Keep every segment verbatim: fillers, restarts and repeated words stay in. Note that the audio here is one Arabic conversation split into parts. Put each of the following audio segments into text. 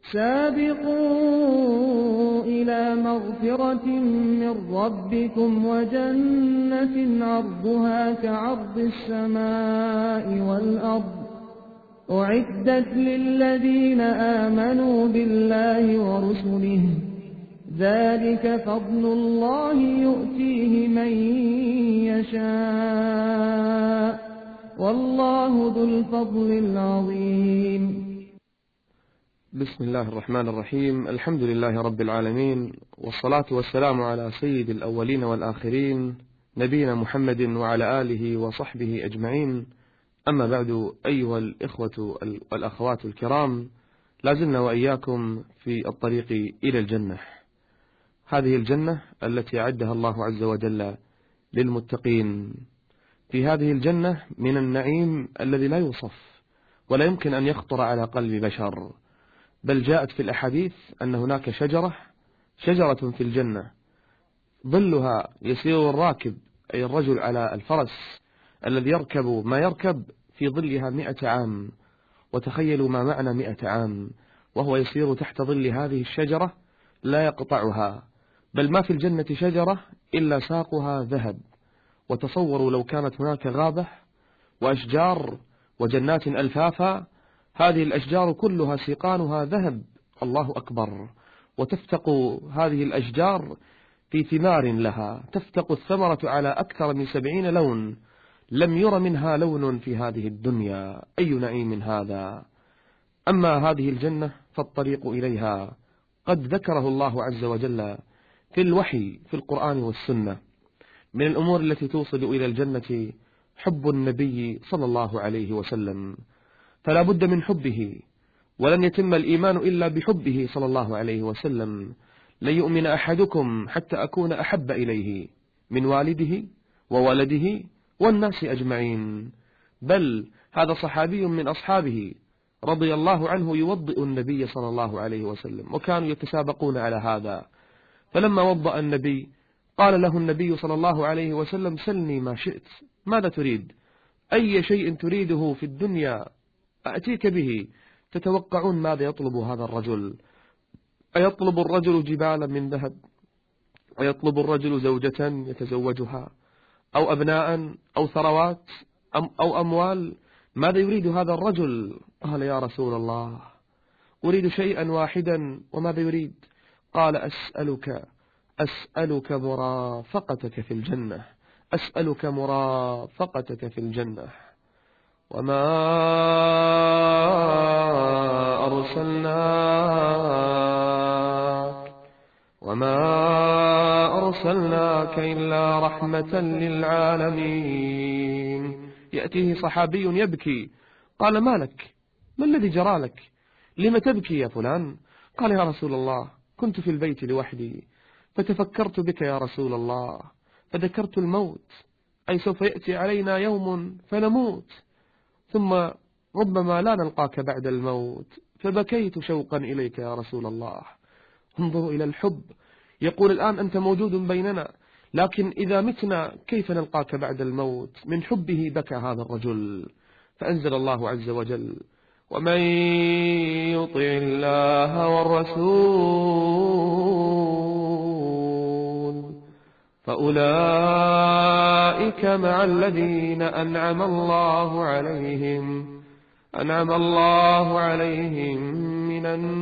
سابقوا إلى مغفرة من ربكم وجنة عرضها كعرض السماء والأرض أعدت للذين آمنوا بالله ورسله ذلك فضل الله يؤتيه من يشاء والله ذو الفضل العظيم. بسم الله الرحمن الرحيم. الحمد لله رب العالمين، والصلاة والسلام على سيد الأولين والآخرين نبينا محمد وعلى آله وصحبه أجمعين. أما بعد، أيها الإخوة والأخوات الكرام، لازلنا وإياكم في الطريق إلى الجنة، هذه الجنة التي أعدها الله عز وجل للمتقين. في هذه الجنة من النعيم الذي لا يوصف ولا يمكن أن يخطر على قلب بشر، بل جاءت في الأحاديث أن هناك شجرة شجرة في الجنة ظلها يسير الراكب، أي الرجل على الفرس الذي يركب ما يركب في ظلها مئة عام. وتخيلوا ما معنى مئة عام وهو يسير تحت ظل هذه الشجرة لا يقطعها، بل ما في الجنة شجرة إلا ساقها ذهب. وتصوروا لو كانت هناك غابة وأشجار وجنات ألفافا، هذه الأشجار كلها سيقانها ذهب، الله أكبر. وتفتق هذه الأشجار في ثمار لها، تفتق الثمرة على أكثر من سبعين لون، لم ير منها لون في هذه الدنيا. أي نعيم هذا! أما هذه الجنة فالطريق إليها قد ذكره الله عز وجل في الوحي في القرآن والسنة. من الأمور التي توصل إلى الجنة حب النبي صلى الله عليه وسلم، فلا بد من حبه، ولن يتم الإيمان إلا بحبه صلى الله عليه وسلم. لن يؤمن أحدكم حتى أكون أحب إليه من والده وولده والناس أجمعين. بل هذا صحابي من أصحابه رضي الله عنه يوضئ النبي صلى الله عليه وسلم، وكانوا يتسابقون على هذا. فلما وضأ النبي قال له النبي صلى الله عليه وسلم: سلني ما شئت، ماذا تريد؟ أي شيء تريده في الدنيا أأتيك به. تتوقعون ماذا يطلب هذا الرجل؟ أيطلب الرجل جبالا من ذهب؟ أيطلب الرجل زوجة يتزوجها، أو أبناء، أو ثروات، أم أو أموال؟ ماذا يريد هذا الرجل؟ قال: يا رسول الله، أريد شيئا واحدا. وماذا يريد؟ قال: أسألك أسألك مرافقتك في الجنة، أسألك مرافقتك في الجنة. وما أرسلناك وما أرسلناك إلا رحمة للعالمين. يأتيه صحابي يبكي، قال: ما لك؟ ما الذي جرى لك؟ لم تبكي يا فلان؟ قال: يا رسول الله، كنت في البيت لوحدي فتفكرت بك يا رسول الله، فذكرت الموت، أي سوف يأتي علينا يوم فنموت، ثم ربما لا نلقاك بعد الموت، فبكيت شوقا إليك يا رسول الله. انظروا إلى الحب. يقول: الآن أنت موجود بيننا، لكن إذا متنا كيف نلقاك بعد الموت؟ من حبه بكى هذا الرجل. فأنزل الله عز وجل: ومن يطع الله والرسول فأولئك مع الذين أنعم الله عليهم أنعم الله عليهم من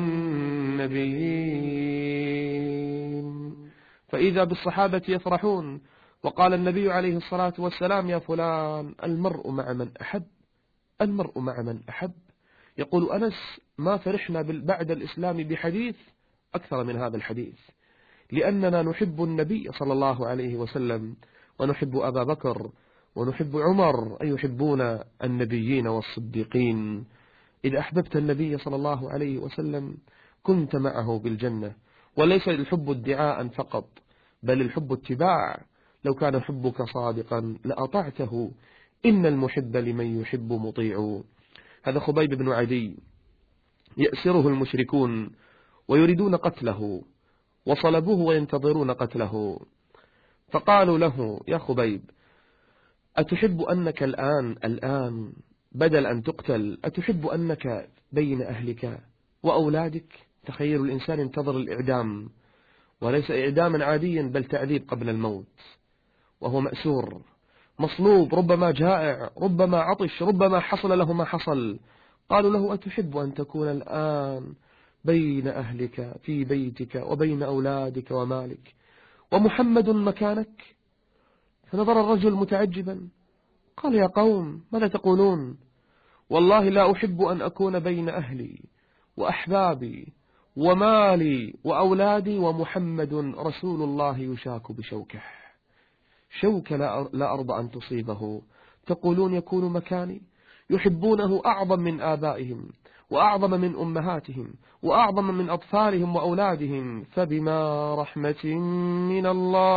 النبيين. فإذا بالصحابة يفرحون. وقال النبي عليه الصلاة والسلام: يا فلان، المرء مع من أحب، المرء مع من أحب. يقول أنس: ما فرحنا بعد الإسلام بحديث أكثر من هذا الحديث، لأننا نحب النبي صلى الله عليه وسلم، ونحب أبا بكر، ونحب عمر، أي يحبون النبيين والصديقين. إذا أحببت النبي صلى الله عليه وسلم كنت معه بالجنة. وليس الحب ادعاء فقط، بل الحب اتباع. لو كان حبك صادقا لأطعته، إن المحب لمن يحب مطيع. هذا خبيب بن عدي يأسره المشركون ويريدون قتله، وصلبوه وينتظرون قتله. فقالوا له: يا خبيب، أتحب أنك الآن الآن بدل أن تقتل، أتحب أنك بين أهلك وأولادك تخيل الإنسان ينتظر الإعدام، وليس إعداما عاديا بل تعذيب قبل الموت، وهو مأسور مصلوب، ربما جائع، ربما عطش، ربما حصل له ما حصل. قالوا له: أتحب أن تكون الآن بين أهلك في بيتك وبين أولادك ومالك ومحمد مكانك؟ فنظر الرجل متعجبا، قال: يا قوم ماذا تقولون؟ والله لا أحب أن أكون بين أهلي وأحبابي ومالي وأولادي ومحمد رسول الله يشاك بشوكه، شوكة لا أرضى أن تصيبه. تقولون يكون مكاني؟ يحبونه أعظم من آبائهم وأعظم من أمهاتهم وأعظم من أطفالهم وأولادهم، فبما رحمة من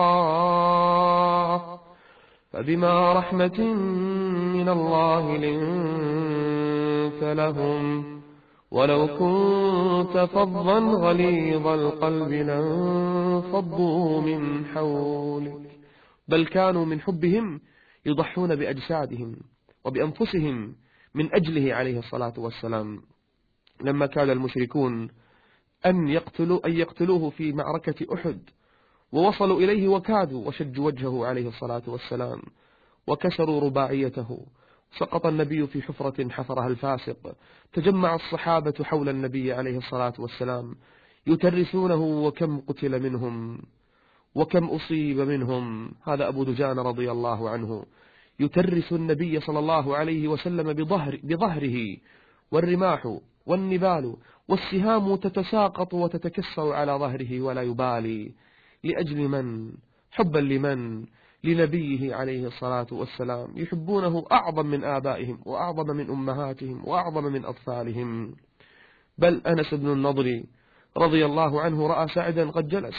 الله فبما رحمة من الله لنت لهم، ولو كنت فظا غليظ القلب لانفضوا من حولك. بل كانوا من حبهم يضحون بأجسادهم وبأنفسهم من أجله عليه الصلاة والسلام. لما كان المشركون أن يقتلوا أن يقتلوه في معركة أحد، ووصلوا إليه وكادوا وشجوا وجهه عليه الصلاة والسلام وكسروا رباعيته، سقط النبي في حفرة حفرها الفاسق. تجمع الصحابة حول النبي عليه الصلاة والسلام يترسونه، وكم قتل منهم وكم أصيب منهم. هذا أبو دجان رضي الله عنه يترس النبي صلى الله عليه وسلم بظهر بظهره، والرماح والنبال والسهام تتساقط وتتكسر على ظهره ولا يبالي. لأجل من؟ حبا لمن؟ لنبيه عليه الصلاة والسلام. يحبونه أعظم من آبائهم وأعظم من أمهاتهم وأعظم من أطفالهم. بل أنس بن النضر رضي الله عنه رأى سعدا قد جلس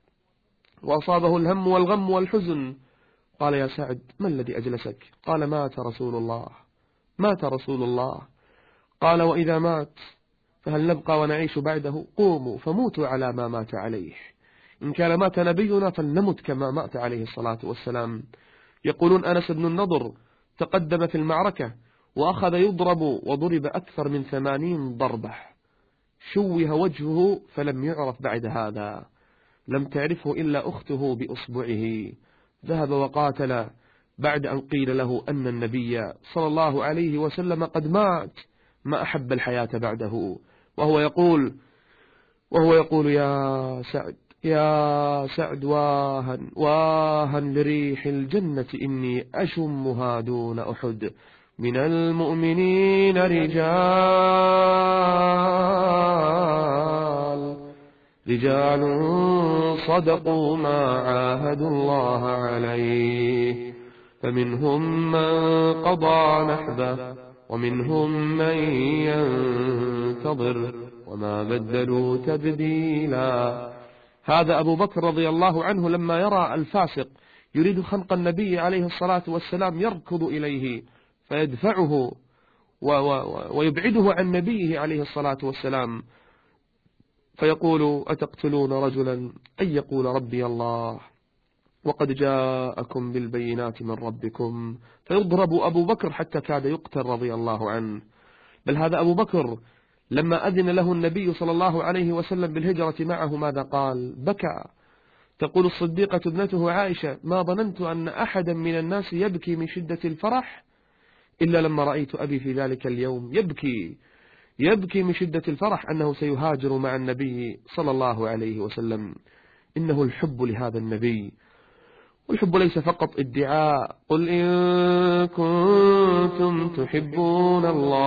وأصابه الهم والغم والحزن. قال: يا سعد ما الذي أجلسك؟ قال: مات رسول الله مات رسول الله. قال: وإذا مات فهل نبقى ونعيش بعده؟ قوموا فموتوا على ما مات عليه. إن كان مات نبينا فلنمت كما مات عليه الصلاة والسلام. يقولون أنس بن النضر تقدم في المعركة وأخذ يضرب، وضرب أكثر من ثمانين ضربة، شوه وجهه فلم يعرف بعد هذا، لم تعرفه إلا أخته بأصبعه. ذهب وقاتل بعد أن قيل له أن النبي صلى الله عليه وسلم قد مات، ما أحب الحياة بعده، وهو يقول وهو يقول يا سعد يا سعد واها واها لريح الجنة إني أشمها دون أحد، من المؤمنين رجال رجال صدقوا ما عاهدوا الله عليه، فمنهم من قضى نحبه ومنهم من ينتظر وما بدلوا تبديلا. هذا أبو بكر رضي الله عنه لما يرى الفاسق يريد خنق النبي عليه الصلاة والسلام يركض إليه فيدفعه ويبعده عن نبيه عليه الصلاة والسلام، فيقول: أتقتلون رجلا أن يقول ربي الله وقد جاءكم بالبينات من ربكم؟ فيضرب أبو بكر حتى كاد يقتل رضي الله عنه. بل هذا أبو بكر لما أذن له النبي صلى الله عليه وسلم بالهجرة معه ماذا قال؟ بكى. تقول الصديقة ابنته عائشة: ما ظننت أن أحدا من الناس يبكي من شدة الفرح إلا لما رأيت أبي في ذلك اليوم يبكي يبكي من شدة الفرح أنه سيهاجر مع النبي صلى الله عليه وسلم. إنه الحب لهذا النبي، والحب ليس فقط ادعاء. قل إن كنتم تحبون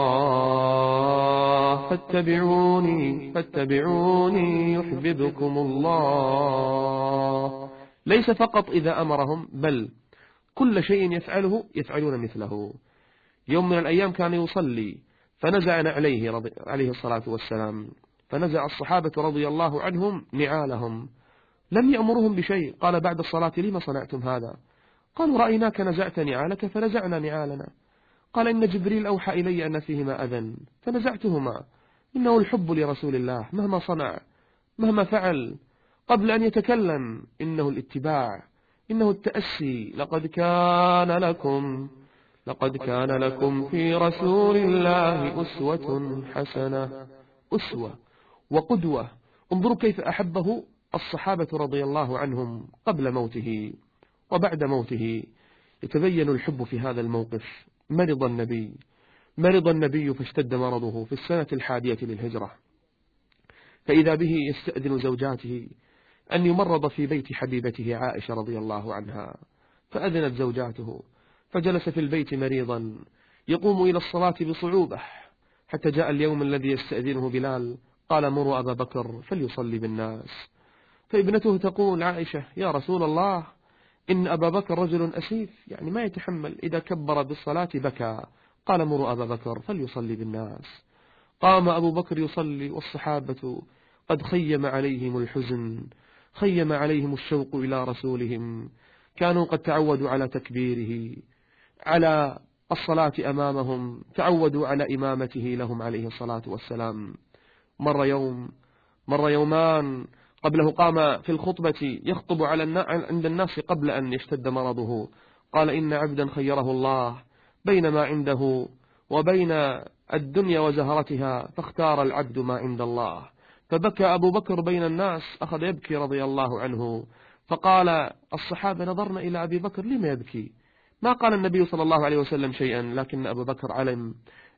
الله فاتبعوني فاتبعوني يحببكم الله. ليس فقط إذا أمرهم، بل كل شيء يفعله يفعلون مثله. يوم من الأيام كان يصلي فنزع نعليه عليه الصلاة والسلام، فنزع الصحابة رضي الله عنهم نعالهم، لم يأمرهم بشيء. قال بعد الصلاة: لما صنعتم هذا؟ قالوا: رأيناك نزعت نعالك فنزعنا نعالنا. قال: إن جبريل أوحى إلي أن فيهما أذى فنزعتهما. إنه الحب لرسول الله مهما صنع مهما فعل قبل أن يتكلم، إنه الاتباع، إنه التأسي. لقد كان لكم لقد كان لكم في رسول الله أسوة حسنة. أسوة وقدوة. انظروا كيف أحبه الصحابة رضي الله عنهم قبل موته وبعد موته. يتبين الحب في هذا الموقف. مرض النبي مرض النبي فاشتد مرضه في السنة الحادية للهجرة، فإذا به يستأذن زوجاته أن يمرض في بيت حبيبته عائشة رضي الله عنها، فأذنت زوجاته فجلس في البيت مريضا يقوم إلى الصلاة بصعوبة، حتى جاء اليوم الذي يستأذنه بلال، قال مروا أبا بكر فليصلي بالناس. فابنته تقول عائشة: يا رسول الله، إن أبا بكر رجل أسيف، يعني ما يتحمل، إذا كبر بالصلاة بكى. قال مروا أبا بكر فليصلي بالناس. قام أبو بكر يصلي والصحابة قد خيم عليهم الحزن، خيم عليهم الشوق إلى رسولهم، كانوا قد تعودوا على تكبيره، على الصلاة أمامهم، تعودوا على إمامته لهم عليه الصلاة والسلام. مر يوم مر يومان قبله قام في الخطبة يخطب على عند الناس قبل أن يشتد مرضه، قال: إن عبدا خيره الله بين ما عنده وبين الدنيا وزهرتها، فاختار العبد ما عند الله. فبكى أبو بكر بين الناس، أخذ يبكي رضي الله عنه. فقال الصحابة: نظرنا إلى أبي بكر لما يبكي؟ ما قال النبي صلى الله عليه وسلم شيئا، لكن أبو بكر علم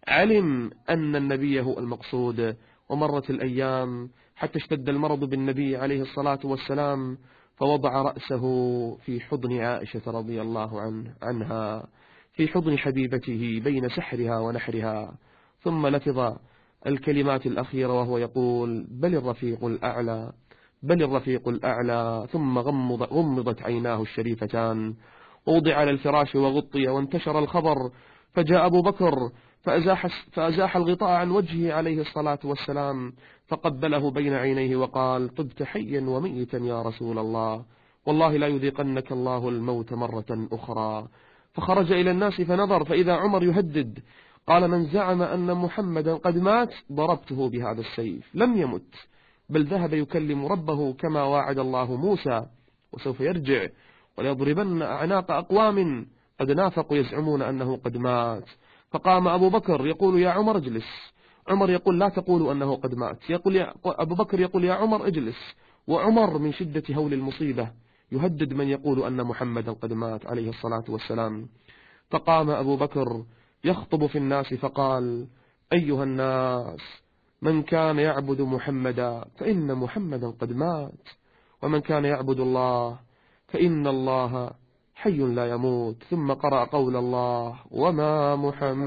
علم أن النبي هو المقصود. ومرت الأيام حتى اشتد المرض بالنبي عليه الصلاة والسلام، فوضع رأسه في حضن عائشة رضي الله عنه عنها، في حضن حبيبته بين سحرها ونحرها، ثم لفظ الكلمات الأخيرة وهو يقول: بل الرفيق الأعلى بل الرفيق الأعلى. ثم غمض غمضت عيناه الشريفتان، ووضع على الفراش وغطي، وانتشر الخبر، فجاء أبو بكر فأزاح, فأزاح الغطاء عن وجهه عليه الصلاة والسلام، فقبله بين عينيه وقال: طبت حيا وميتا يا رسول الله، والله لا يذيقنك الله الموت مرة أخرى. فخرج إلى الناس فنظر، فإذا عمر يهدد، قال: من زعم أن محمدا قد مات ضربته بهذا السيف. لم يمت، بل ذهب يكلم ربه كما واعد الله موسى، وسوف يرجع وليضربن أعناق أقوام قد نافقوا يزعمون أنه قد مات. فقام أبو بكر يقول: يا عمر اجلس. عمر يقول: لا تقولوا أنه قد مات. يقول يا أبو بكر يقول: يا عمر اجلس. وعمر من شدة هول المصيبة يهدد من يقول أن محمدا قد مات عليه الصلاة والسلام. فقام أبو بكر يخطب في الناس فقال: أيها الناس، من كان يعبد محمدا فإن محمدا قد مات، ومن كان يعبد الله فإن الله حي لا يموت. ثم قرأ قول الله: وما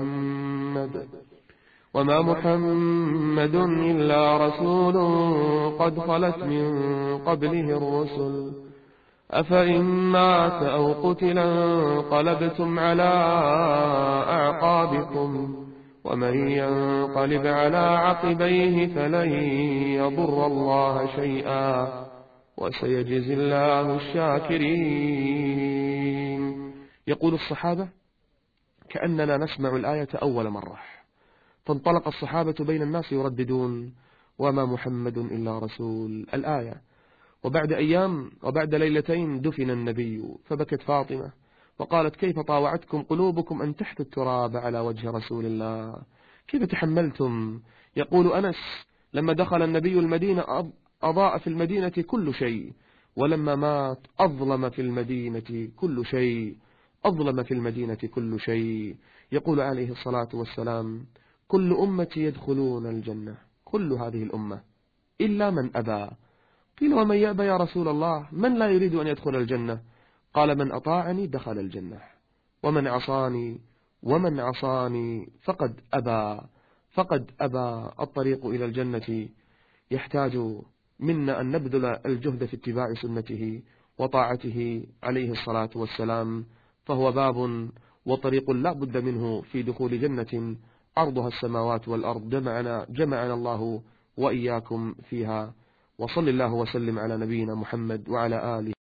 محمد وما محمد إلا رسول قد خلت من قبله الرسل، أفإن مات أو قتل انقلبتم على أعقابكم، ومن ينقلب على عقبيه فلن يضر الله شيئا، وسيجزي الله الشاكرين. يقول الصحابة: كأننا نسمع الآية أول مرة، فانطلق الصحابة بين الناس يرددون: وما محمد إلا رسول الآية. وبعد أيام وبعد ليلتين دفن النبي، فبكت فاطمة وقالت: كيف طاوعتكم قلوبكم أن تحثوا التراب على وجه رسول الله؟ كيف تحملتم؟ يقول أنس: لما دخل النبي المدينة أضاء في المدينة كل شيء، ولما مات أظلم في المدينة كل شيء أظلم في المدينة كل شيء. يقول عليه الصلاة والسلام: كل أمتي يدخلون الجنة، كل هذه الأمة إلا من أبى. قيل: ومن يأبى يا رسول الله؟ من لا يريد أن يدخل الجنة؟ قال: من أطاعني دخل الجنة، ومن عصاني ومن عصاني فقد أبى فقد أبى. الطريق إلى الجنة يحتاج منا أن نبذل الجهد في اتباع سنته وطاعته عليه الصلاة والسلام، فهو باب وطريق لا بد منه في دخول جنة عرضها السماوات والأرض. جمعنا, جمعنا الله وإياكم فيها. وصل الله وسلم على نبينا محمد وعلى آله